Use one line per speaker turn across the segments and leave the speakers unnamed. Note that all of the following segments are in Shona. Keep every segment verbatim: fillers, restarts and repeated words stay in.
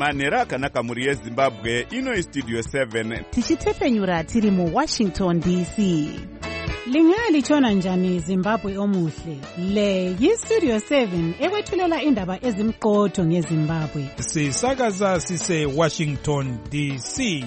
manhero akanaka mhuri yezimbabwe. Ino istudio seven
tichitefenyura tiri muwashington D C.
Lingalitshona njani Zimbabwe omuhle? Le yistudio seven ekwethulela indaba ezimqotho ngeZimbabwe.
Sisakaza sise Washington D C.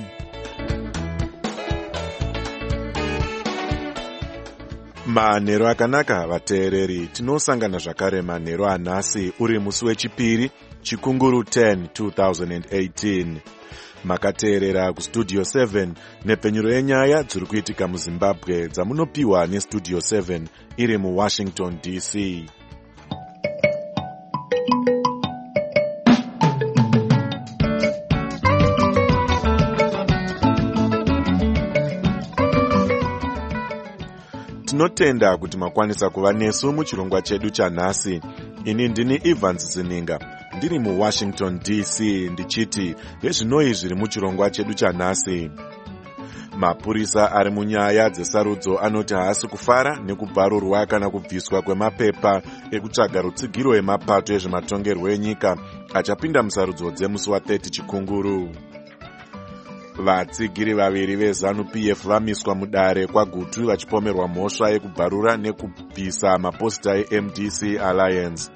Manhero akanaka vateereri, tinosangana zvakare manhero anhasi uri musi wechipiri chikunguru ten two thousand eighteen. Makateerera kustudio seven nepenyuro yenyaya dziri kuitika muZimbabwe dzamunopiwa nestudio seven iri muWashington D C. Tinotenda kuti makwanisa kuva nesu muchirongwa chedu chanhasi. Ini ndini Evans Zininga, ndiri muWashington D C ndichiti hezvinoi zviri muchirongwa chedu chanhasi. Mapurisa ari munyaya dzesarudzo anoti haasi kufara nekubvarurwa kana kubviswa kwemapepa ekutsvaga rutsigiro emapato ezvematongerwo enyika achapinda musarudzo dzemusi wa-thirty chikunguru. Vatsigiri vaviri veZANU P F vamiswa mudare kwaGutu vachipomerwa mhosva yekubvarura nekubvisa maposita eM D C Alliance.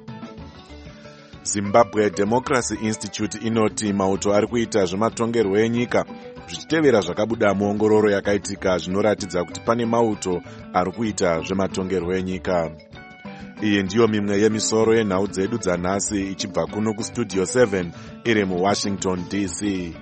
Zimbabwe Democracy Institute inoti mauto ari kuita zvematongerwo enyika zvichitevera zvakabuda muongororo yakaitika zvinoratidza kuti pane mauto ari kuita zvematongerwo enyika. Iyi ndiyo mimwe yemisoro yenhau dzedu dzanhasi ichibva kuno kustudio seven iri muWashington D C.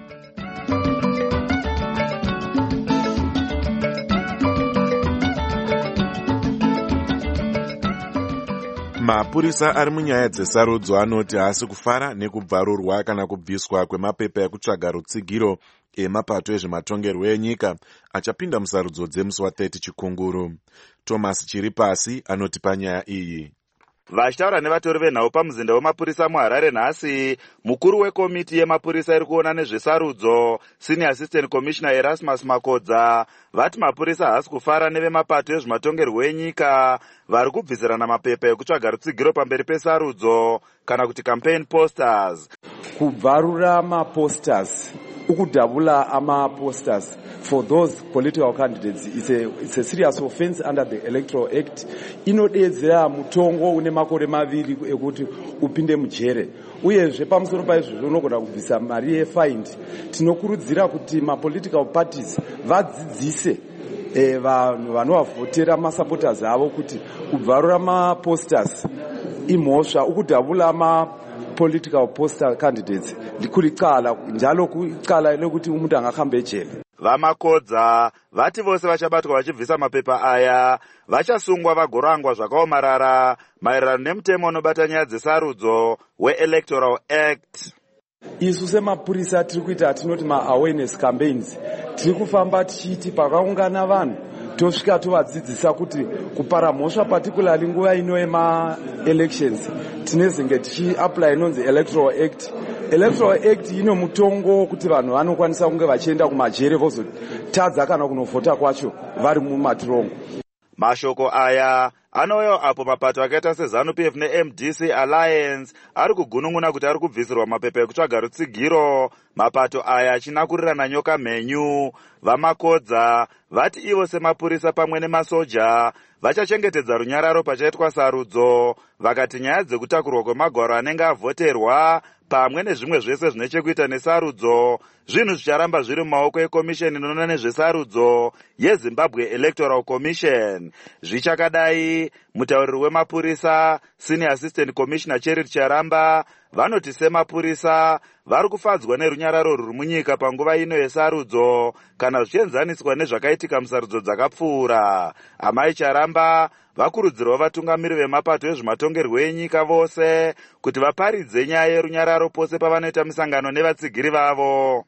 Mapurisa ari munyaya dzesarudzo anoti haasi kufara nekubvarurwa kana kubviswa kwemapepa ekutsvaga rutsigiro emapato ezvematongerwo enyika achapinda musarudzo dzemusi wa-thirty chikunguru. Thomas Chiripasi anoti panyaya iyi.
Vachitaura nevatori venhau pamuzinda wemapurisa muHarare nhasi, mukuru wekomiti yemapurisa iri kuona nezvesarudzo, Senior Assistant Commissioner Erasmus Makodza, vati mapurisa haasi kufara nevemapato ezvematongerwo enyika vari kubvisirana mapepa ekutsvaga rutsigiro pamberi pesarudzo kana kuti campaign posters.
Kubvarura maposters, ukudhabula amaposters for those political candidates is a, it's a serious offense under the Electoral Act. Inodedzera mutongo une makore maviri ekuti upinde mujere. Uyezve pamusoro paizvozvo unogona kubvisa mari yefine. Tinokurudzira kuti ma-political parties vadzidzise e, vanhu vanovavhotera masupporters avo kuti kubvarura maposters imhosva, ukudhabula ma political postal candidates ndikuri qala njalo kuqala lokuti umuntu angakhambe ejele.
Vamakodza vati vose vachabatwa vachibvisa mapepa aya vachasungwa vagorangwa zvakaomarara maererano nemutemo unobata nyaya dzesarudzo we-Electoral Act.
Isu semapurisa tiri kuita tinoti ma-awareness campaigns, tiri kufamba tichiti pakaungana vanhu tosvika tovadzidzisa kuti kupara mhosva particularly nguva ino yema-elections tinezenge tichi-apply inonzi Electoral Act. Electoral Act ino mutongo kuti vanhu vanokwanisa kunge vachienda kumajere vozotadza kana kunovhota kwacho vari mumatirongo.
Mashoko aya anouya apo mapato akaita seZANU P F neM D C Alliance ari kugunun'una kuti ari kubvisirwa mapepa ekutsvaga rutsigiro, mapato aya achinakurirana nyoka mhenyu. Vamakodza vati ivo semapurisa pamwe nemasoja vachachengetedza runyararo pachaitwa sarudzo, vakati nyaya dzekutakurwa kwemagwaro anenge avhoterwa pamwe nezvimwe zvese zvine chekuita nesarudzo zvinhu zvicharamba zviri mumaoko ekomisheni inoona nezvesarudzo yeZimbabwe Electoral Commission. Zvichakadai, mutauriri wemapurisa Senior Assistant Commissioner Cheryl Charamba vanoti semapurisa vari kufadzwa nerunyararo ruri munyika panguva ino yesarudzo kana zvichienzaniswa nezvakaitika musarudzo dzakapfuura. Amai Charamba vakurudzirwa vatungamiri vemapato ezvematongerwo enyika vose kuti vaparidze nyaya yerunyararo pose pavanoita misangano nevatsigiri vavo.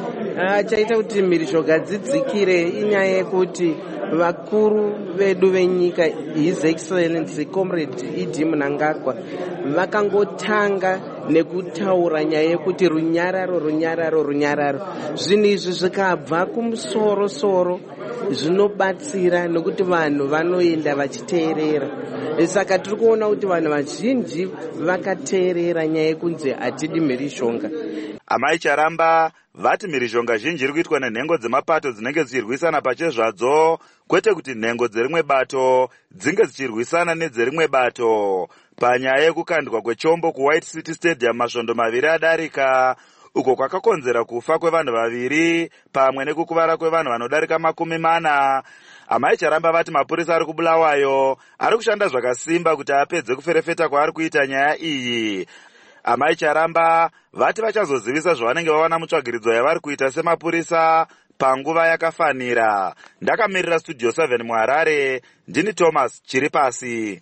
Chaita kuti mhirizhonga dzidzikire inyaya yekuti vakuru vedu venyika His Excellency Comrade Idi Mnangagwa vakangotanga nekutaura nyaya yekuti runyararo runyararo runyararo. Zvinhu izvi zvikabva kumusoro soro zvinobatsira nokuti vanhu vanoenda vachiteerera. Saka tiri kuona kuti vanhu vazhinji vakateerera nyaya yekunzi hatidi mhirizhonga.
Amai Charamba vati mhirizhonga zhinji iri kuitwa nenhengo dzemapato dzinenge dzichirwisana pachezvadzo, kwete kuti nhengo dzerimwe bato dzinge dzichirwisana nedzerimwe bato. Panyaya yekukandwa kwechombo kuWhite City Stadium masvondo maviri adarika, uko kwakakonzera kufa kwevanhu vaviri pamwe nekukuvara kwevanhu vanodarika makumi mana. Amai Charamba vati mapurisa ari kuBulawayo ari kushanda zvakasimba kuti apedze kuferefeta kwaari kuita nyaya iyi. Amai Charamba vati vachazozivisa zvavanenge vawana mutsvagiridzo yavari kuita semapurisa panguva yakafanira. Ndakamirira Studio seven muHarare, ndini Thomas Chiripasi.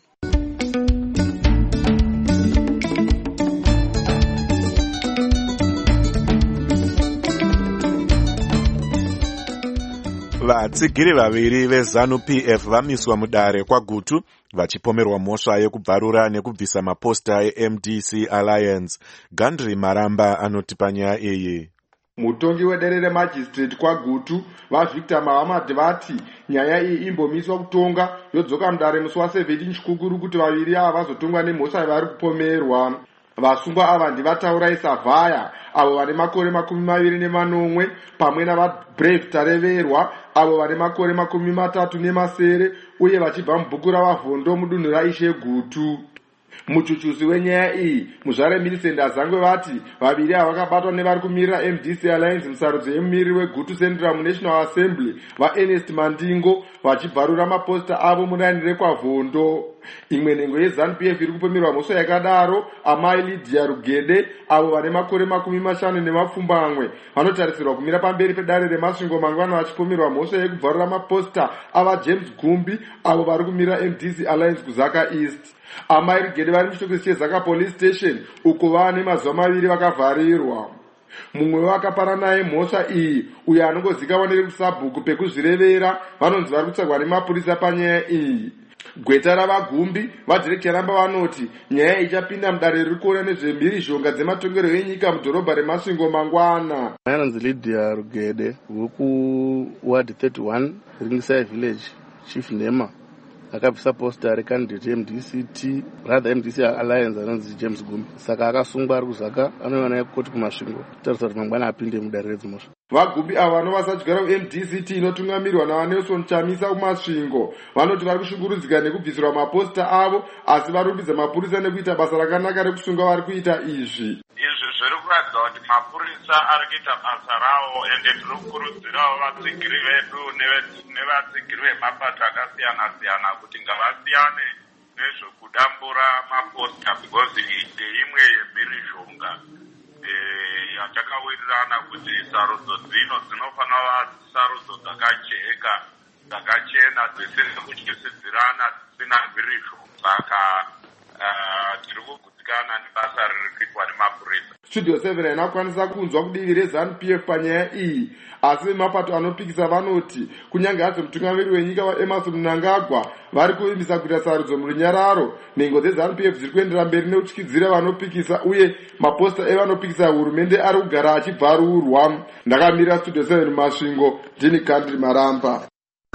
Vatsigiri vaviri veZANU P F vamiswa mudare kwaGutu vachipomerwa mhosva yekubvarura nekubvisa maposta eM D C Alliance. Gandri Maramba anoti panyaya iyi.
Mutongi wedare remajistrate kwaGutu vaVictor Mahamad vati nyaya iyi imbomiswa kutonga yodzoka mudare musi wa17 chikukuru kuti vaviri ava vazotongwa nemhosva yavari kupomerwa. Vasungwa ava ndivataura Isavhaya avo vane makore makumi maviri nemanomwe pamwe navaBrave Tareverwa avo vane makore makumi matatu nemasere uye vachibva mubhuku ravavhondo mudunhu raIshe Gutu. Muchuchusi wenyaya iyi muzvare Millicent Azangwe vati vaviri ava vakabatwa nevari kumirira M D C Alliance musarudzo yemumiriri weGutu Central muNational Assembly vaErnest Mandingo vachibvarura maposta avo muraini rekwavhondo. Imwe nhengo yeZANU P F iri kupomerwa mhosva yakadaro amai Lydia Rugede avo vane makore makumi mashanu nemapfumbamwe vanotarisirwa kumira pamberi pedare remasvingo mangwana vachipomerwa mhosva yekubvarura maposta ava James Gumbi avo vari kumirira M D C Alliance kuZaka East. Amai Rugede vari muchitokisi cheZaka Police Station uko vane mazuva maviri vakavharirwa. Mumwe wakapara naye mhosva iyi uyo anongozikanwa nekusabhuku pekuzvirevera vanonzi vari kutsvagwa nemapurisa panyaya iyi. Gweta ravaGumbi vaDirect Ramba vanoti nyaya ichapinda mudare riri kuona nezvemhirizhonga dzematongero enyika mudhorobha remasvingo mangwana.
Anonzi Lydia Rugede wekuward thirty-one Ringside Village Chief Nema akabvisa posta recandidate M D C T rather M D C Alliance anonzi James Gumbi, saka akasungwa ari kuZaka anoona naye koti kumasvingo kutarisa kuti mangwana apinde mudare redzimhosva.
VaGumbi ava vanova vasadyara kuM D C T inotungamirwa naVanelson Chamisa kumasvingo vanoti vari kushungurudzika nekubvisirwa maposta avo asi vari kurumbidza mapurisa nekuita basa rakanaka rekusunga vari kuita izvi.
Izvi zviri kuratidza kuti mapurisa ari kuita basa rawo ende tiri kukurudzirawo vatsigiri vedu nevatsigiri vemapato akasiyana-siyana kuti ngavasiyane nezvokudambura maposta because iyi ndeimwe yemhirizhonga yatakawirirana kuti sarudzo dzino dzinofanira sarudzo dzakajeka dzakachena dzisina kutyisidzirana dzisina mhirizhonga. Saka tiri kugutsikana nebasa riri kuitwa nemapurisa.
Studio seven inakwanisa kunzwa kudivi reZANU P F panyaya iyi asi vemapato anopikisa vanoti kunyange hazvo mutungamiri wenyika vaEmmerson Mnangagwa vari kuvimbisa kuita sarudzo murunyararo, nhengo dzeZANU P F dziri kuendera mberi neutyidzira vanopikisa uye maposta evanopikisa hurumende ari kugara achibvarurwa. Ndakamirira Studio seven mumasvingo, ndini Gandri Maramba.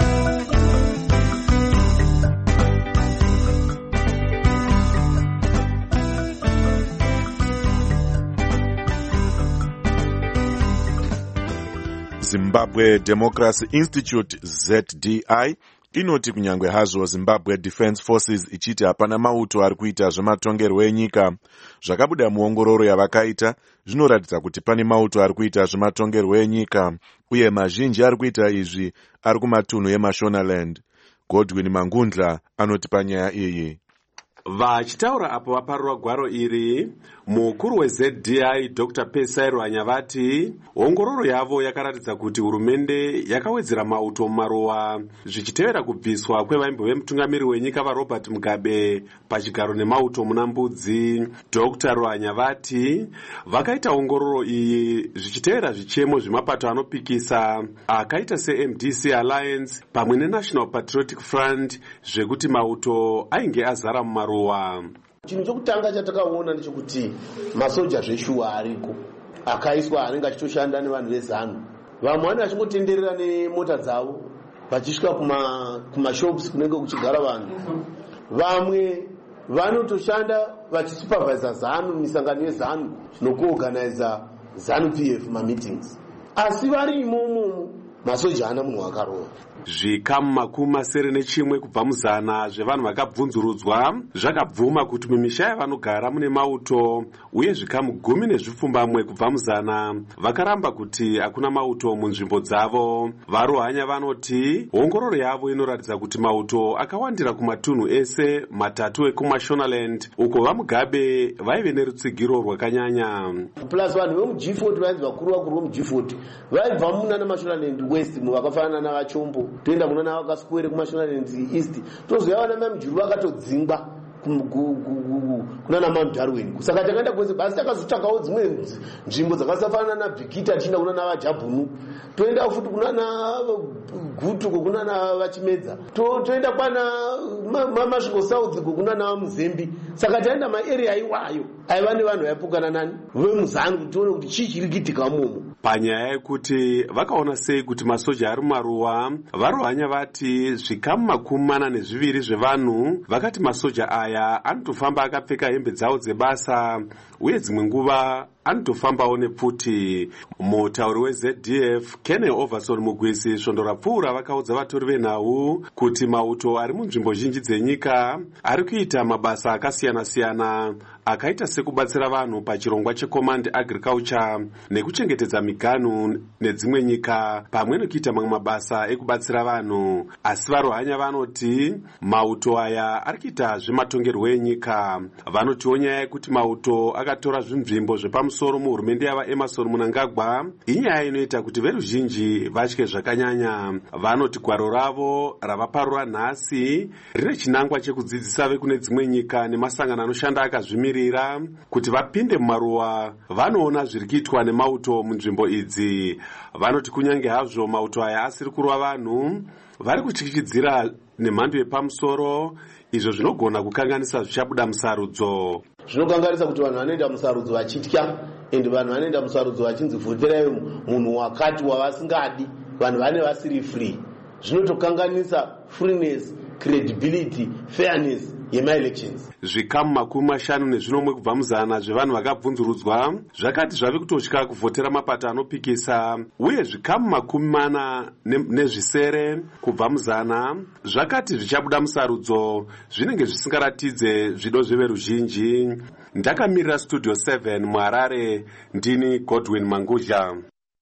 Zimbabwe Democracy Institute Z D I inoti kunyangwe hazvo Zimbabwe Defence Forces ichiti hapana mauto ari kuita zvematongerwo enyika, zvakabuda muongororo yavakaita zvinoratidza kuti pane mauto ari kuita zvematongerwo enyika uye mazhinji ari kuita izvi ari kumatunhu eMashonaland. Godwin Mangundla anoti panyaya iyi.
Vachitaura apo vaparura gwaro iri, mukuru weZ D I Doctor Pesai Rwanya vati ongororo yavo yakaratidza kuti hurumende yakawedzera mauto mumaruwa zvichitevera kubviswa kwevaimbo vemutungamiri wenyika vaRobert Mugabe pachigaro nemauto muna Mbudzi. Doctor Rwanya vati vakaita ongororo iyi zvichitevera zvichemo zvemapato anopikisa akaita seM D C Alliance pamwe neNational Patriotic Front zvekuti mauto ainge azara mumaruwa.
Chinhu chokutanga chatakaona ndechekuti masoja zveshuwa ariko akaiswa anenge achitoshanda nevanhu veZANU. Vamwe vanenge vachingotenderera nemota dzavo vachisvika kumashops kunenge kuchigara vanhu. Vamwe vanotoshanda vachisupervisa ZANU misangano yeZANU nokuorganiza ZANU P F mameetings, asi vari imomo masoja ana munhu wakarova.
Zvikamu makumi masere nechimwe kubva muzana zvevanhu vakabvunzurudzwa zvakabvuma kuti mumisha yavanogara mune mauto, uye zvikamu gumi nezvipfumbamwe kubva muzana vakaramba kuti hakuna mauto munzvimbo dzavo. Varohanya vanoti ongororo yavo inoratidza kuti mauto akawandira kumatunhu ese matatu ekumashonaland, uko vamugabe vaive nerutsigiro rwakanyanya.
Plus vanhu vemuG forty vainzi vakuru vakuru vemuG forty vaibva munana mashonaland west vakafanana navachombo toenda kuna navakaswere kumashonaland east, tozoya vana mamujuru vakatodzingwa kunana Mount Darwin. Saka takaenda kwese basi takazotsvakawo dzimwe nzvimbo dzakasafanana nabhikita tichida kunana vajabhunu, toenda futi kunana gutu kunana vachimedza, toenda kwana masvingo south kunana muzembi. Saka taenda maarea iwayo aiva nevanhu vaipukana nani vemuzanu kuti tione kuti chii chiri kuitika umomo.
Panyaya yekuti vakaona sei kuti masoja ari mumaruwa, varohanya vati zvikamu makumi mana nezviviri zvevanhu vakati masoja aya anotofamba akapfeka hembe dzawo dzebasa, uye dzimwe nguva anotofambawo nepfuti. Mutauri weZ D F Kenny Overson Mugwisi svondo rapfuura vakaudza vatori venhau kuti mauto ari munzvimbo zhinji dzenyika ari kuita mabasa akasiyana-siyana akaita sekubatsira vanhu pachirongwa checommand agriculture nekuchengetedza miganhu nedzimwe nyika, pamwe nekuita mamwe mabasa ekubatsira vanhu. Asi varohanya vanoti mauto aya ari kuita zvematongerwo enyika. Vanotiwo nyaya yekuti mauto akatora zvinzvimbo zvepamusoro muhurumende yava Emerson Mnangagwa inyaya inoita kuti veruzhinji vatye zvakanyanya. Vanoti gwaro ravo ravaparura nhasi rine chinangwa chekudzidzisa vekune dzimwe nyika nemasangano anoshanda akazvimirira kuti vapinde mumaruwa vanoona zviri kuitwa nemauto munzvimbo idzi. Vanoti kunyange hazvo mauto aya asiri kurova vanhu, vari kutyityidzira nemhando yepamusoro, izvo zvinogona kukanganisa zvichabuda musarudzo.
Zvinokanganisa kuti vanhu vanoenda musarudzo vachitya, ende vanhu vanoenda musarudzo vachinzi vhoterai munhu wakati wavasingadi, vanhu vane vasiri free. Zvinotokanganisa freeness, credibility, fairness yema-elections.
Zvikamu makumi mashanu nezvinomwe kubva muzana zvevanhu vakabvunzurudzwa zvakati zvave kutotya kuvhotera mapato anopikisa, uye zvikamu makumi mana nezvisere kubva muzana zvakati zvichabuda musarudzo zvinenge zvisingaratidze zvido zveveruzhinji. Ndakamirira Studio seven muHarare, ndini Godwin Mangudya.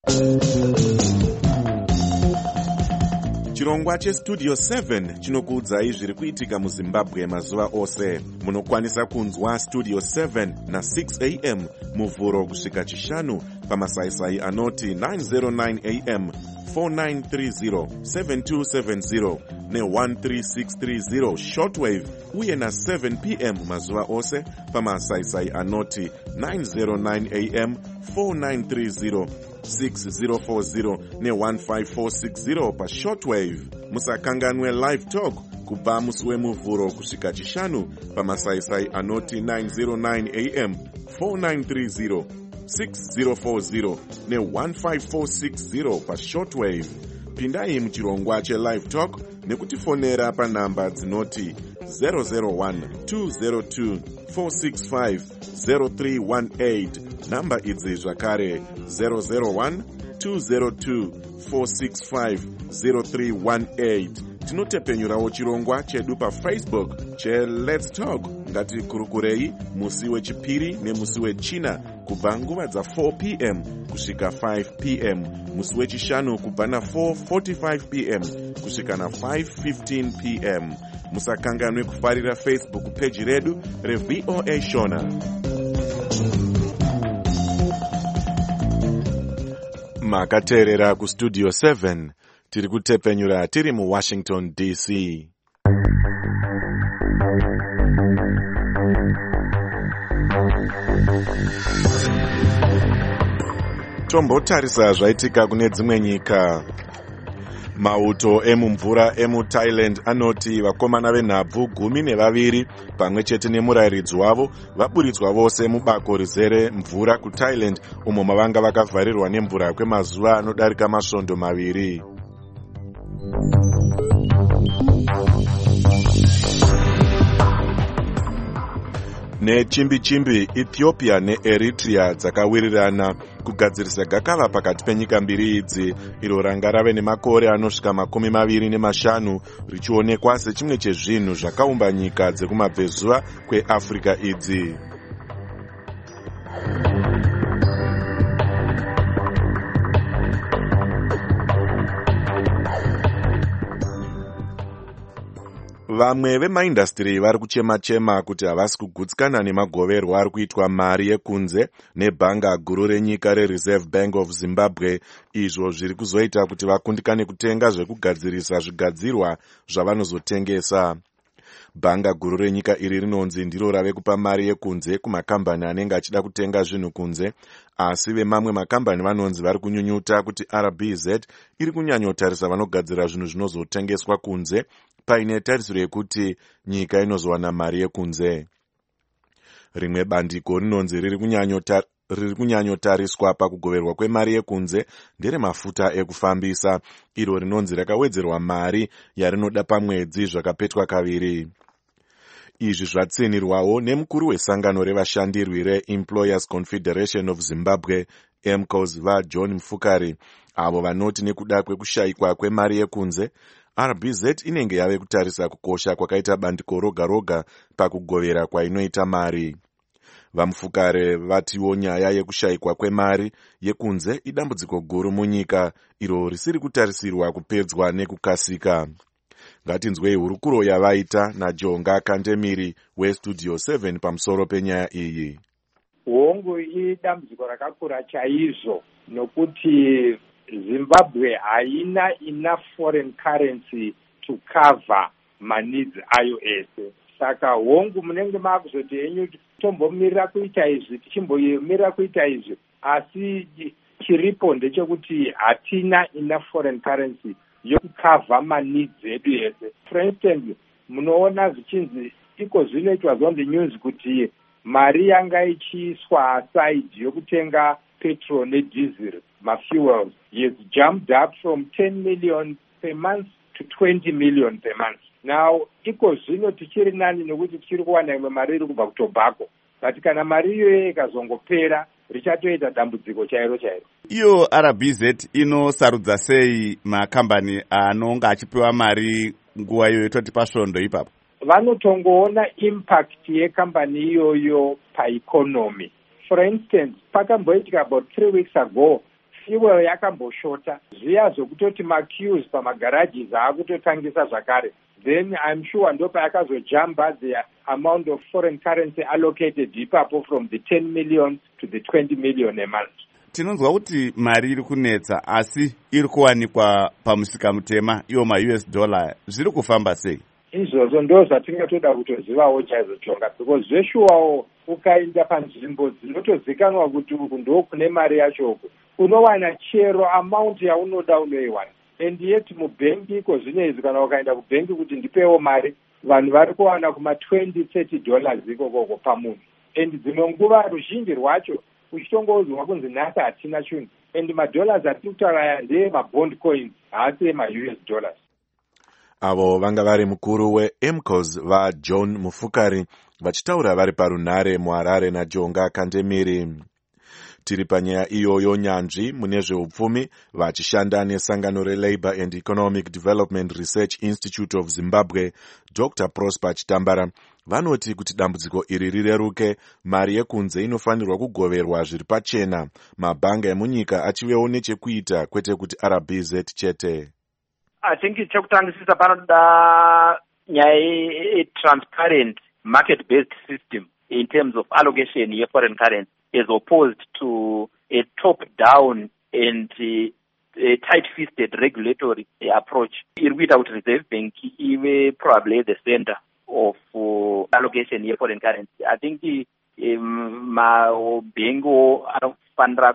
Chirongwa cheStudio seven chinokuudzai zviri kuitika muZimbabwe mazuva ose. Munokwanisa kunzwa Studio seven na six a m muvhuro kusvika chishanu pamasaisai anoti nine oh nine a m, four nine three zero, seven two seven zero ne one three six three zero shortwave, uye na seven p m mazuva ose pamasaisai anoti nine oh nine a m, four nine three zero, six zero four zero ne one five four six zero pa shortwave. Musakanganwe live talk kubva musi wemuvhuro kusvika chishanu pamasaisai anoti nine oh nine a m, four nine three zero, six zero four zero ne one five four six zero pa shortwave. Pindai muchirongwa che-live talk nekutifonera panhamba dzinoti zero zero one, two zero two, four six five, zero three one eight. Namba idzi zvakare zero zero one, two zero two, four six five, zero three one eight. Tinotepenyurawo chirongwa chedu paFacebook che-Let's Talk. Ngatikurukurei musi wechipiri nemusi wechina kubva nguva dza four p m kusvika five p m, musi wechishanu kubva na four forty-five p m kusvika na five fifteen p m. Musakanganwe kufarira Facebook page redu reV O A Shona. Makateerera kuStudio seven, tiri kutepenyura tiri muWashington D C. Tombotarisa zvaitika kune dzimwe nyika. Mauto emumvura emuThailand anoti vakomana venhabvu gumi nevaviri pamwe chete nemurayiridzi wavo vaburitswa vose mubako rizere mvura kuThailand, umo mavanga vakavharirwa nemvura kwemazuva anodarika masvondo maviri. Mune chimbi chimbi, Ethiopia neEritrea dzakawirirana kugadzirisa gakava pakati penyika mbiri idzi, iro ranga rave nemakore anosvika makumi maviri nemashanu richionekwa sechimwe chezvinhu zvakaumba nyika dzekumabvezuva kweAfrica idzi. Vamwe vemaindastiri vari kuchema-chema kuti havasi kugutsikana nemagoverwa ari kuitwa mari yekunze nebhanga guru renyika reReserve Bank of Zimbabwe, izvo zviri kuzoita kuti vakundikane kutenga zvekugadzirisa zvigadzirwa zvavanozotengesa. Bhanga guru renyika iri rinonzi ndiro rave kupa mari yekunze kumakambani anenge achida kutenga zvinhu kunze, asi vemamwe makambani vanonzi vari kunyunyuta kuti R B Z iri kunyanyotarisa vanogadzira zvinhu zvinozotengeswa kunze paine tarisiro yekuti nyika inozowana mari yekunze. Rimwe bandiko rinonzi riri kunyanyota riri kunyanyotariswa pakugoverwa kwemari yekunze nderemafuta ekufambisa, iro rinonzi rakawedzerwa mari yarinoda pamwedzi zvakapetwa kaviri. Izvi zvatsinirwawo nemukuru wesangano revashandirwi reEmployers Confederation of Zimbabwe, M C O S, vaJohn Mufukari, avo vanoti nekuda kwekushayikwa kwemari yekunze, R B Z inenge yave kutarisa kukosha kwakaita bandiko roga roga pakugovera kwainoita mari. Vamufukare vatiwo nyaya yekushayikwa kwemari yekunze idambudziko guru munyika, iro risiri kutarisirwa kupedzwa nekukasika. Ngatinzwei hurukuro yavaita naJonga Kandemiri weStudio seven pamusoro penyaya iyi.
Hongu idambudziko rakakura chaizvo nokuti Zimbabwe haina enough foreign currency to cover maneeds ayo ese. Saka hongu munenge makuzoti henyu tombomirira kuita izvi, tichimbomirira kuita izvi, asi chiripo ndechekuti hatina enough foreign currency yokukava maneeds edu ese. For instance, munoona zvichinzi iko zvinoitwa zonde news kuti mari yanga ichiiswa aside yokutenga petrol nediesel, mafuels, has jumped up from ten million per month to twenty million per month. Now, iko zvino tichiri nani nokuti tichiri kuwana imwe mari iri kubva kutobacco. But kana mari iyoyo ikazongopera richatoita dambudziko chairo chairo.
Iyo R B Z inosarudza sei makambani anonga achipiwa mari nguva iyoyo, toti pasvondo ipapo?
Vanotongoona impact yekambani iyoyo paeconomy. For instance, pakamboitika about three weeks ago, fuel yakamboshota. Zviya zvokutoti maqueues pamagarages aakutotangisa zvakare. Then I'm sure ndopa yakazojamba the amount of foreign currency allocated ipapo from the ten million to the twenty million a month.
Tinonzwa kuti mari iri kunetsa asi iri kuwanikwa pamusika mutema, iyo ma-U S dollar, zviri kufamba sei?
Izvozvo ndo zvatingatoda kutozivawo chaizvo Jonga, because zveshuwawo ukaenda panzvimbo dzinotozikanwa kuti uku ndo kune mari yacho uku, unowana chero amount yaunoda unoiwana. And yet mubhengi iko zvinezvi kana ukaenda kubhengi kuti ndipewo mari, vanhu vari kuwana kuma twenty thirty dollars ikokoko pamunhu. And dzimwe nguva ruzhinji rwacho uchitongouzwa kunzi nhasi hatina chinhu. And madollars atiri kutaura ndeye mabond coins, haasi ema-U S dollars.
Avo vanga vari mukuru weM C O S vaJohn Mufukari vachitaura vari parunhare muHarare naJonga Kandemiri. Tiri panyaya iyoyo, nyanzvi mune zveupfumi vachishanda nesangano reLabour and Economic Development Research Institute of Zimbabwe, Doctor Prosper Chitambara, vanoti kuti dambudziko iri rireruke, mari yekunze inofanirwa kugoverwa zviri pachena, mabhanga emunyika achivewo nechekuita, kwete kuti R B Z chete.
I think chekutangisisa panoda nyaya ye-transparent market-based system in terms of allocation of foreign currency, as opposed to a top-down and uh, a tight-fisted regulatory approach. Iri kuita kuti Reserve Bank ive probably the center of uh, allocation of foreign currency. I think um, mabhengo anofanira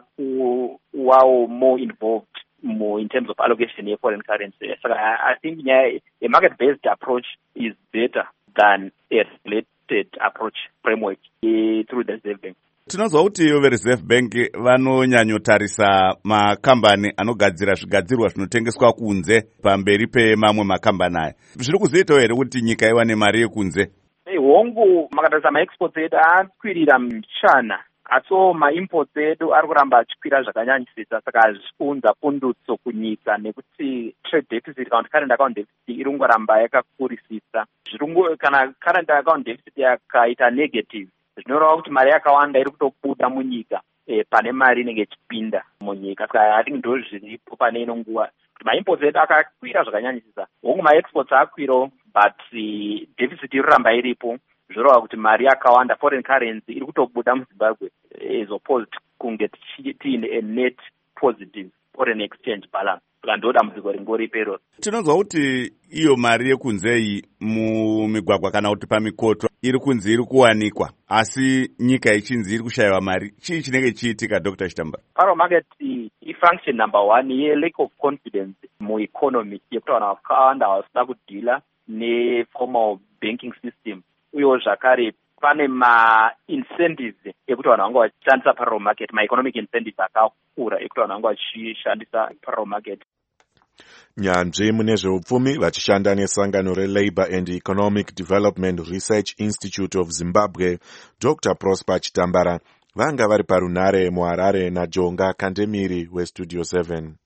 kuvawo more involved more in terms of allocation of foreign currency. So I, I think yeah, a market-based approach is better than a regulated approach framework uh, through the Reserve Bank.
Tinozwa kuti veReserve Bank vanonyanyotarisa makambani anogadzira zvigadzirwa zvinotengeswa kunze pamberi pemamwe makambani aya. Zviri kuzoitawo here kuti nyika iwane mari yekunze?
hongu makatarisa maexports edu akwirira muchana, asiwo maimports edu ari kuramba achikwira zvakanyanyisisa, saka hazviunza pundutso kunyika nekuti trade deficit kana kuti current account deficit iri kungoramba yakakurisisa. Kana current account deficit yakaita negative, zvinoreva kuti mari yakawanda iri kutobuda munyika e, pane mari inenge ichipinda munyika. Saka hatingi ndo zviripo pane ino nguva kuti maimports edu akakwira zvakanyanyisisa, hongu maexports akwirawo but uh, deficit iri kuramba iripo, zvoreva kuti mari yakawanda foreign currency iri kutobuda muZimbabwe as opposed kunge tiine a net positive foreign exchange balance. Saka ndo dambudziko ringoripo iroro.
Tinonzwa kuti iyo mari yekunzeyi mumigwagwa kana kuti pamikoto iri kunzi iri kuwanikwa, asi nyika ichinzi iri kushayiwa mari. Chii chinenge chiitika, Doctor Chitambara?
Paro market ifunction number one ye lack of confidence mueconomy, yekuti vanhu vakawanda havasina kudhila neformal banking system, uyewo zvakare pane ma-incentives ekuti vanhu vanga vachishandisa parallel market, ma-economic incentives akakura ekuti vanhu vanga vachishandisa parallel market.
Nyanzvi mune zveupfumi vachishanda nesangano reLabour and Economic Development Research Institute of Zimbabwe, Doctor Prosper Chitambara, vanga vari parunare muHarare naJonga Kandemiri weStudio seven.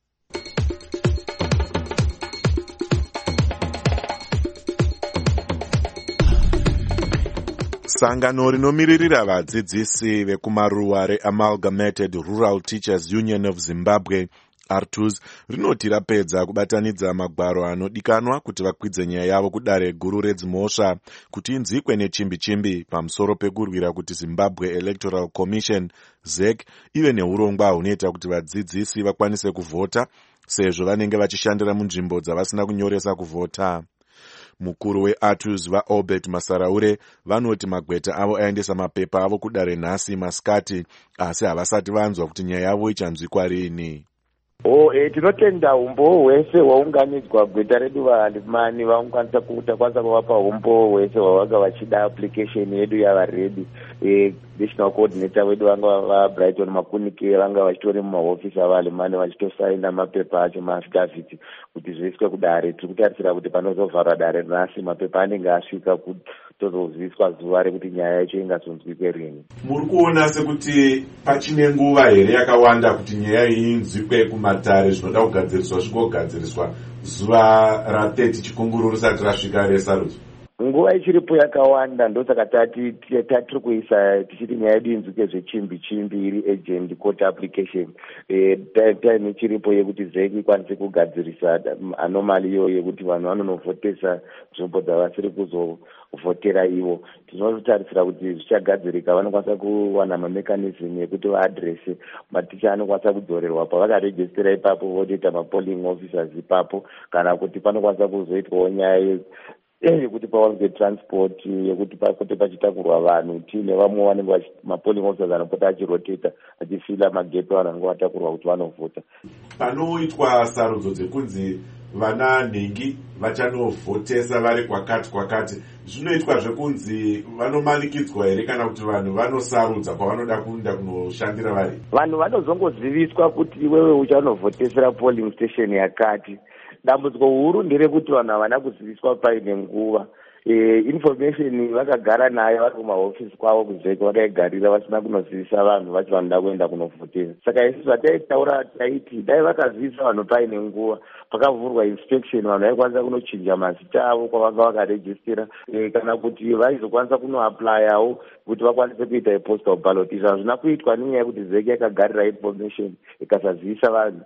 Sangano rinomiririra vadzidzisi vekumaruwa reAmalgamated Rural Teachers Union of Zimbabwe, R T U Z, rinoti rapedza kubatanidza magwaro anodikanwa kuti vakwidze nyaya yavo kudare guru redzimhosva kuti inzwikwe nechimbi-chimbi pamusoro pekurwira kuti Zimbabwe Electoral Commission Z E C ive neurongwa hunoita kuti vadzidzisi vakwanise kuvhota sezvo vanenge vachishandira munzvimbo dzavasina kunyoresa kuvhota. Mukuru weR T U Z vaObert Masaraure vanoti magweta avo aendesa mapepa avo kudare nhasi masikati, asi havasati vanzwa kuti nyaya yavo ichanzwikwa rini.
Oh, eh, tinotenda umbo hwese hwaunganidzwa gweta redu vahalimani vaungwanisa kutakwanisa kuvapa umbo hwese hwavanga vachida application yedu yava ready. Eh, national coordinator wedu vanga vaBrighton Makunike vanga vachitori mumahofisi avahalimani vachitosaina mapepa acho maaffidavit kuti zviiswe kudare. Tiri kutarisira kuti panozovharwa dare nhasi mapepa anenge asvika tozoziviswa zuva rekuti nyaya yacho ingazonzwike rini.
Muri kuona sekuti pachine nguva here yakawanda kuti nyaya iyi inzwikwe kumatare zvinoda kugadziriswa zvigogadziriswa zuva rathirty chikunguru risati rasvika resarudzo?
Nguva ichiripo yakawanda, ndosaka tati tatiri kuisa tichiti nyaya yedu inzwike zvechimbi-chimbi iri agent court application. Eh, time ichiripo yekuti Z E C ikwanise kugadzirisa anomali iyo yekuti vanhu vanonovhotesa nzvimbo dzavasiri kuzovhotera ivo. Tinotarisira kuti zvichagadzirika vanokwanisa kuwana mamechanism yekuti vaadrese maticha anokwanisa kudzorerwa pavakarejistera ipapo votoita mapolling officers ipapo, kana kuti panokwanisa kuzoitwawo nyaya yekuti pawanze transport yekuti pakote pachitakurwa vanhu tiine vamwe vanenge mapolling officers anopota achiroteta achifila magepe vanhu vanenge vatakurwa kuti vanovhota.
Panoitwa sarudzo dzekunzi vana nhengi vachanovhotesa vari kwakati kwakati, zvinoitwa zvekunzi vanomanikidzwa here kana kuti vanhu vanosarudza kwavanoda kuenda kunoshandira vari?
Vanhu vanozongoziviswa kuti iwewe uchanovhotesera polling station yakati. Dambudziko huru nderekuti vanhu havana kuziviswa paine nguva. E, information vakagara nayo vari kumahofisi kwavo kuzveke vakaigarira vasina kunozivisa vanhu vachi vanoda kuenda kunovhotesa. Saka isi zvataitaura taiti dai vakazivisa vanhu paine nguva, pakavhurwa inspection vanhu vaikwanisa kunochinja mazita avo kwavanga vakarejistira, e, kana kuti vaizokwanisa kunoaplayawo kuti vakwanise kuita ipostal ballot. Izvi hazvina kuitwa nenyaya yekuti Z E C yakagarira information ikasazivisa vanhu.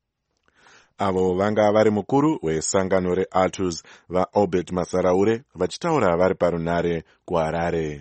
Avo vanga vari mukuru wesangano reR T U Z vaObert Masaraure vachitaura vari parunare kuHarare.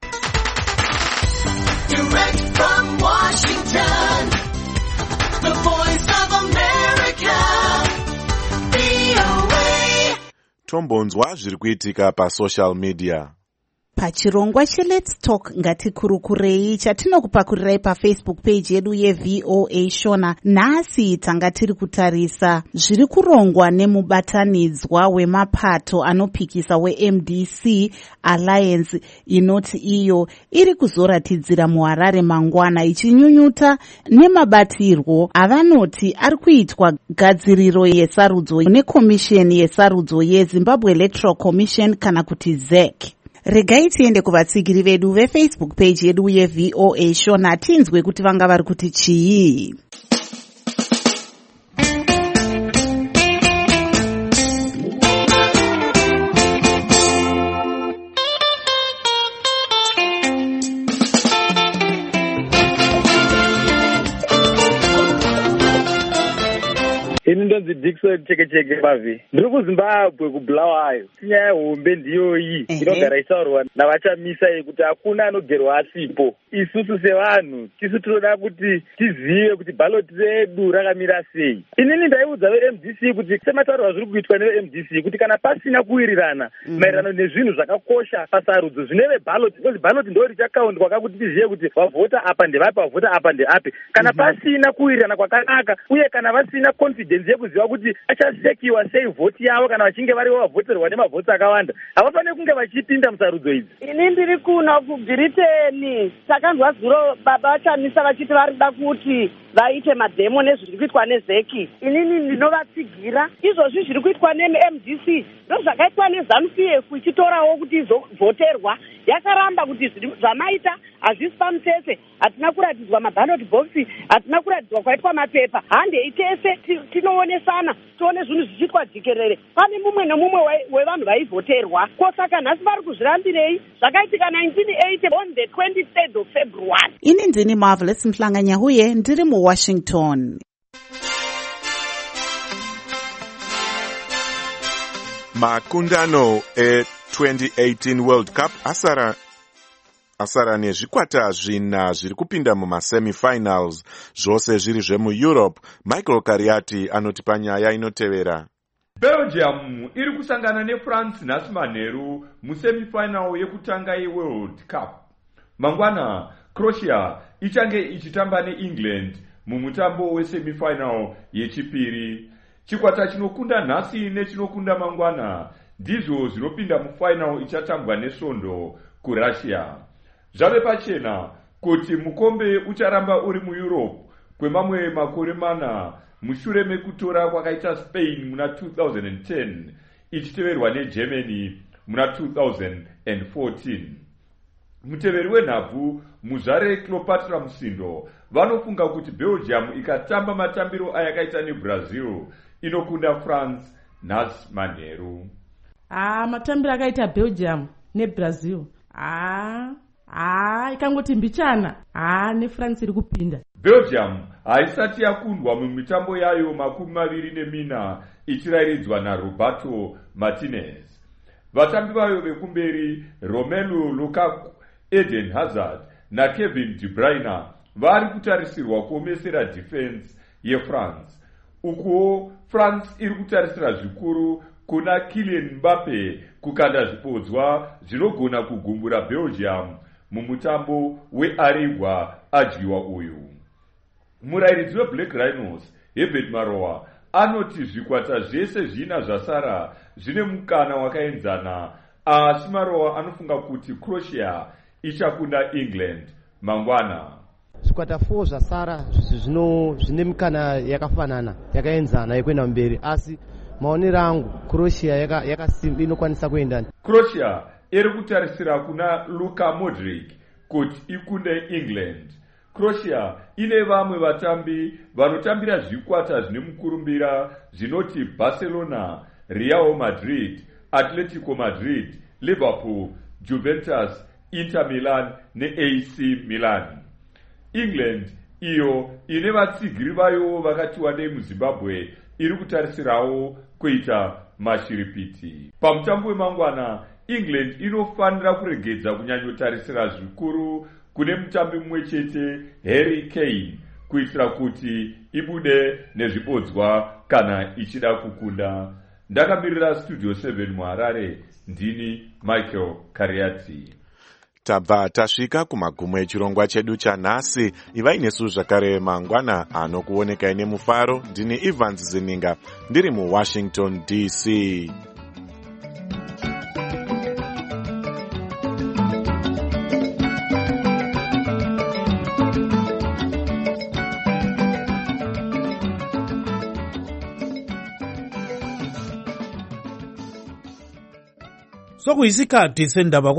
Direct from Washington, the voice of America, V O A. Tombonzwa zviri kuitika pasocial media.
Pachirongwa cheLet's Talk ngatikurukurei chatinokupakurirai pafacebook page yedu yeV O A Shona. Nhasi tanga tiri kutarisa zviri kurongwa nemubatanidzwa wemapato anopikisa weM D C Alliance, inoti iyo iri kuzoratidzira muHarare mangwana ichinyunyuta nemabatirwo avanoti ari kuitwa gadziriro yesarudzo nekomisheni yesarudzo yeZimbabwe Electoral Commission kana kuti Z E C. Regai tiende kuvatsigiri vedu vefacebook page yedu yeV O A Shona tinzwe kuti vanga vari kuti chii.
ini ndonzi Dickson cheke cheke pavi ndiri kuZimbabwe kuBulawayo. Nyaya hombe ndiyo iyi inogara isaurwa navachamisa iyi kuti hakuna anogerwa asipo. Isusu sevanhu tisu tinoda kuti tizive kuti bhaloti redu rakamira sei. Inini ndaiudza veM D C kuti semataurwa zviri kuitwa neveM D C kuti kana pasina kuwirirana maererano nezvinhu zvakakosha pasarudzo zvineve bhaloti, because bhaloti ndo richakaundwa kakuti tizive kuti vavhota apa ndevapi vavhota apa ndeapi. Kana pasina kuwirirana kwakanaka uye kana vasina confidence yekuziva kuti achasekiwa sei vhoti yavo kana vachinge varivo vavhoterwa nemavhoti akawanda, havafaniri kunge vachipinda musarudzo idzi.
Ini ndiri kuno kuBritain takanzwa zuro baba vachamisa vachiti varida kuti vaite madhemo nezviri kuitwa nezeki. Inini ndinovatsigira izvozvi zviri kuitwa neM D C ndo zvakaitwa neZANU P F ichitorawo kuti izovhoterwa. Yakaramba kuti zvamaita hazvisi pamutsetse, hatina kuratidzwa maballot box, hatina kuratidzwa kwaitwa mapepa. Handei tese tinoonesana tione zvinhu zvichiitwa jikerere. Pane mumwe nemumwe wevanhu vaivhoterwa. Kosaka nhasi vari kuzvirambirei zvakaitika nineteen eighty on the twenty-third of February.
Ini ndini Marvelous Mhlanganyahuye ndiri muWashington.
Makundano e twenty eighteen World Cup asara asara nezvikwata zvina zviri kupinda mumasemifinals, zvose zviri zvemuEurope. Michael Kariati anotipa nyaya inotevera.
Belgium iri kusangana neFrance nhasi manheru musemifinal yekutanga yeWorld Cup. Mangwana Croatia ichange ichitamba neEngland mumutambo wesemifinal yechipiri. Chikwata chinokunda nhasi nechinokunda mangwana ndizvo zvinopinda mufinal ichatambwa nesvondo kuRussia. Zvave pachena kuti mukombe ucharamba uri muEurope kwemamwe makore mana mushure mekutora kwakaita Spain muna two thousand ten ichiteverwa neGermany muna two thousand fourteen. Muteveri wenhabvu muzvare Cleopatra Musindo vanofunga kuti Belgium ikatamba matambiro ayakaita neBrazil inokunda France nhasi manheru.
Ah, matambiro akaita Belgium neBrazil. Ah, ah, ikangoti mbichana. Ah, neFrance iri kupinda.
Belgium haisati yakundwa mumitambo yayo makumi maviri nemina ichiraidzwa naRoberto Martinez. Vatambi vayo vekumberi Romelu Lukaku, Eden Hazard na Kevin De Bruyne vari kutarisirwa kuomesera defense yeFrance. Ukuwo France iri kutarisira zvikuru kuna Kylian Mbappe kukanda zvipodzwa zvinogona kugumbura Belgium mumutambo wearigwa adyiwa uyu. Murairidzi weBlack Rhinos Herbert Maroa anoti zvikwata zvese zvina zvasara zvine mukana wakaenzana, asi Maroa anofunga kuti Croatia ichakunda England mangwana.
Zvikwata four zvasara zvino zvine mukana yakafanana yakaenzana yekuenda mberi, asi maonero angu Croatia yaka yakasimba inokwanisa kuenda.
Croatia iri kutarisira kuna Luka Modric kuti ikunde England. Croatia ine vamwe vatambi vanotambira zvikwata zvine mukurumbira zvinoti Barcelona, Real Madrid, Atletico Madrid, Liverpool, Juventus, Inter Milan neA C Milan. England iyo ine vatsigiri vayo vakati wandei muZimbabwe iri kutarisirawo kuita mashiripiti. Pamutambo wemangwana England inofanira kuregedza kunyanyotarisira zvikuru kune mutambi mumwe chete Harry Kane kuitira kuti ibude nezvibodzwa kana ichida kukunda. Ndakamirira Studio seven muHarare, ndini Michael Kariati.
Tabva tasvika kumagumo echirongwa chedu chanhasi. Ivai nesu zvakare mangwana anokuonekai nemufaro. Ndini Evans Zininga ndiri muWashington D C.
Sokuyisikhathi sendaba